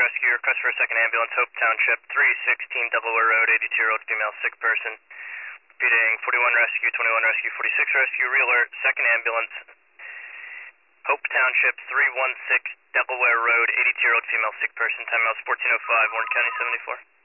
Rescue, request for a second ambulance, Hope Township, 316 Delaware Road, 82-year-old female sick person. Repeating, 41 Rescue, 21 Rescue, 46 Rescue, re-alert, second ambulance, Hope Township, 316 Delaware Road, 82-year-old female sick person, timeout 1405, Warren County 74.